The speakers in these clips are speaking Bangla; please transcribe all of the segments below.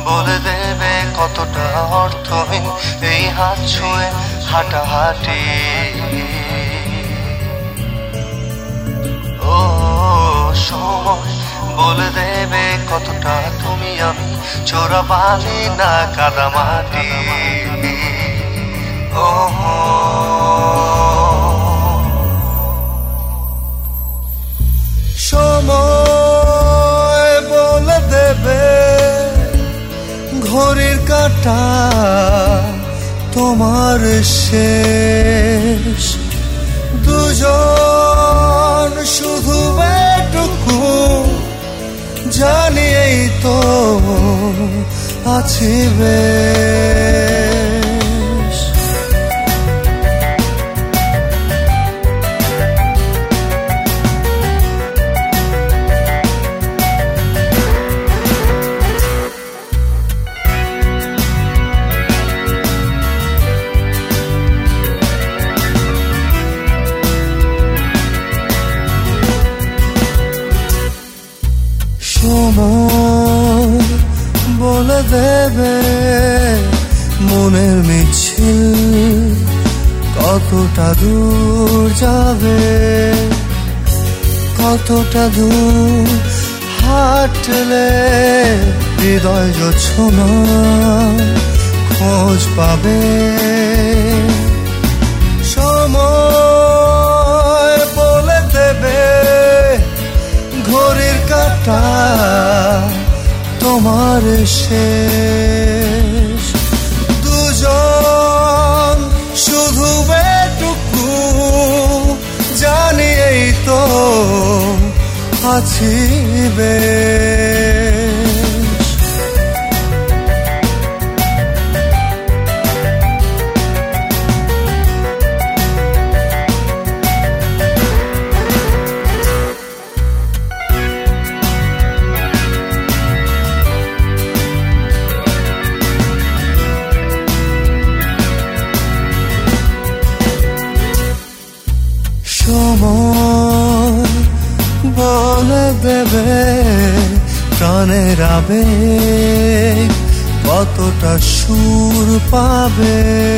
বলে দেবে কতটা অর্থহীন এই হাত ছুঁয়ে হাঁটাহাঁটি। ও সময় বলে দেবে কতটা তুমি আমি চোরা বালি না কাদামাটি। ও সময় বলে দেবে ঘড়ির কাঁটা তোমার শেষ। দুজন শুধু এটুকু জানি এই তো আছি বেশ। সময় বলে দেবে মনের মিছিল কতটা দূর যাবে, কতটা দূর হাঁটলে হৃদয় জোছনা খোঁজ পাবে। সময় বলে দেবে ঘড়ির কাঁটা তোমার শেষ। দুজন শুধু এটুকু জানি এই তো আছি বেশ। সময় বলে দেবে প্রাণের আবেগ কতটা সুর পাবে,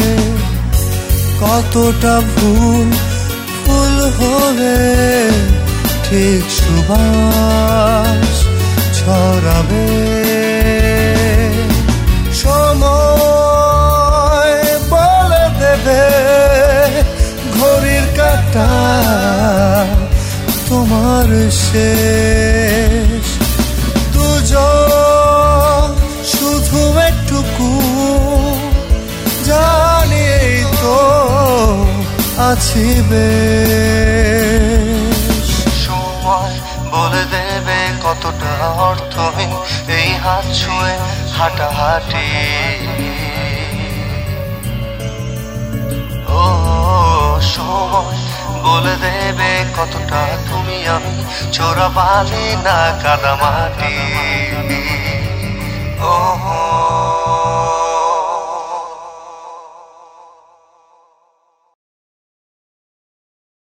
কতটা ভুল ফুল হলে ঠিক সুবাস ছড়াবে। সময় বলে দেবে ঘড়ির কাঁটা তোমার শেষ। দুজন শুধু একটুকু জানি তো আছি বেশ। সময় বলে দেবে কতটা অর্থহীন এই হাত ছুঁয়ে হাঁটাহাঁটি। ও সময় বলে দেবে কতটা তুমি আমি চোরা বালি না কাদামাটি। ও